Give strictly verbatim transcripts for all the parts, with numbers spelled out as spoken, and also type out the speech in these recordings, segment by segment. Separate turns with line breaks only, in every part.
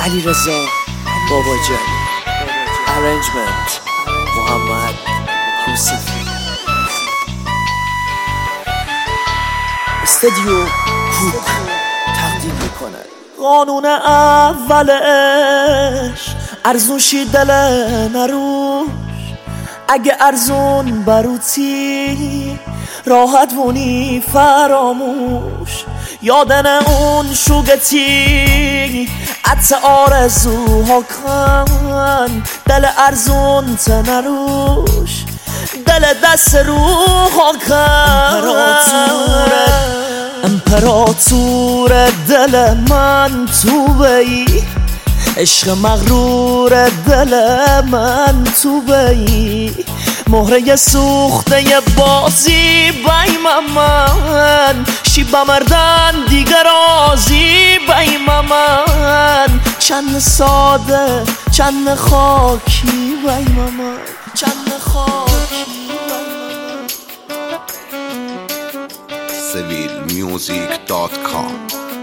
علیرضا باباجانی، ارنجمنت محمد یوسفی، استودیو کوک تقدیم میکنه. قانون اول عشق ارزونشی دل نروش، اگه ارزون بروتی راحت مونی فراموش. یادن اون شوگتی عطس آرزوها کن، دل ارزون تنروش، دل دست روها کن. امپراتور دل من تو بی، عشق مغرور دل من تو بی، مهره سوخته بازی بیم من، شیبه مردن دیگر آزی بیم من. چند ساده چند خاکی بیم من، چند خاکی بیم من.
سویل میوزیک دات کام.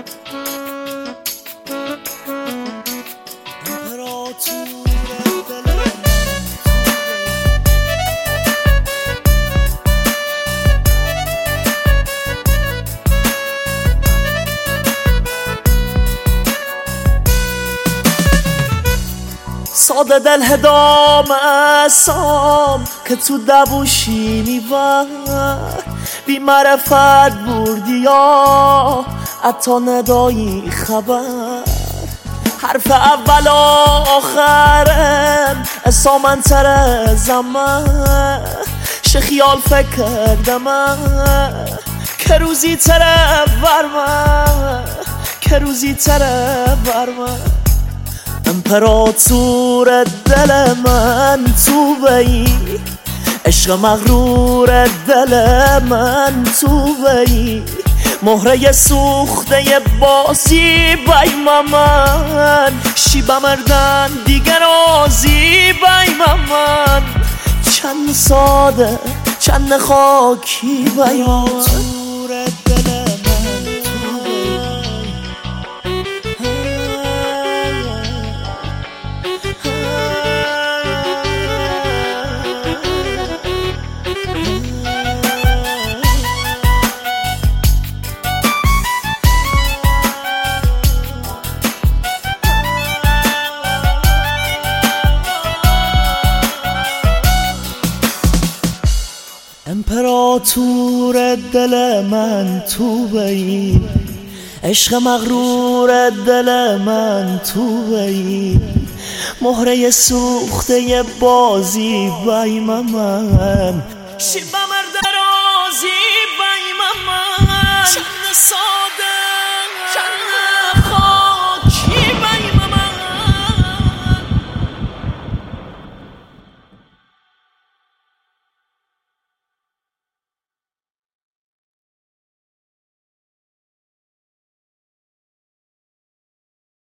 ساده دل هدام اسام که تو دبوشی میبر، بی معرفت بردی یا حتی ندایی خبر. حرف اول آخرم اسامن تر زمان، چه خیال فکر کردم که روزی تره برمن، که روزی تره برمن. امپراتور دل من تو بی، عشق مغرور دل من تو بی، مهره سوخته بازی بیم من، شیبه مردن دیگر آزی بیم من. چند ساده چند خاکی بیم من. امپراتور دل من تو بی، عشق مغرور دل من تو بی، مهره سوخته بازی بیم من، شیبه مرد رازی بیم من. چند ساده